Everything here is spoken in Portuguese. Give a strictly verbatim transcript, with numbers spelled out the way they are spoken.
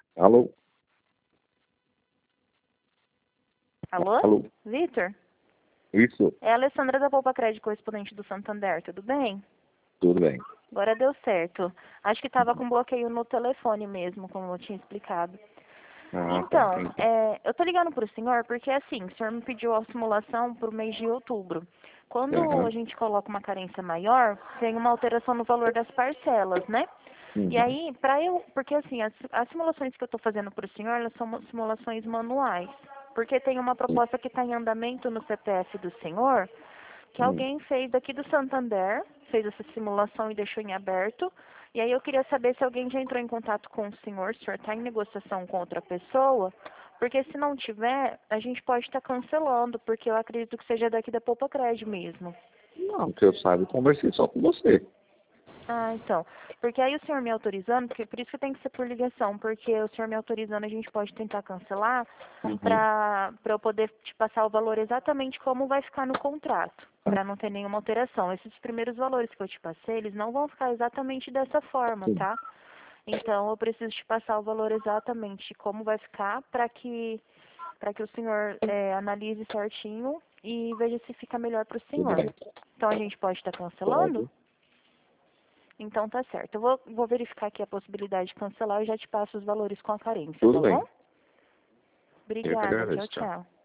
Alô? Alô? Alô? Vitor? Isso, É a Alessandra da Poupa Crédito, correspondente do Santander, tudo bem? tudo bem. Agora deu certo. Acho que estava com bloqueio no telefone mesmo, como eu tinha explicado. Ah, tá, Então, entendi. é, eu tô ligando para o senhor porque, assim, o senhor me pediu a simulação para o mês de outubro. Quando a Aham. gente coloca uma carência maior, tem uma alteração no valor das parcelas, né? E Uhum. aí, para eu, porque assim, as, as simulações que eu estou fazendo para o senhor, elas são mo- simulações manuais. Porque tem uma proposta que está em andamento no C P F do senhor, que Hum. alguém fez daqui do Santander, fez essa simulação e deixou em aberto. E aí eu queria saber se alguém já entrou em contato com o senhor, se o senhor está em negociação com outra pessoa, porque se não tiver, a gente pode estar cancelando, porque eu acredito que seja daqui da Poupa Crédito mesmo. Não, que eu saiba, eu conversei só com você. Ah, então. Porque aí o senhor me autorizando, porque por isso que tem que ser por ligação, porque o senhor me autorizando a gente pode tentar cancelar Uhum. para para eu poder te passar o valor exatamente como vai ficar no contrato, para não ter nenhuma alteração. Esses primeiros valores que eu te passei, eles não vão ficar exatamente dessa forma, Sim. tá? Então eu preciso te passar o valor exatamente como vai ficar para que para que o senhor eh, analise certinho e veja se fica melhor para o Tudo senhor. bem. Então a gente pode estar cancelando? Pode. Então tá certo. Eu vou, vou verificar aqui a possibilidade de cancelar e já te passo os valores com a carência, Tudo tá bom? bem. Eu que Obrigada. Tchau, agradeço, tchau. tchau.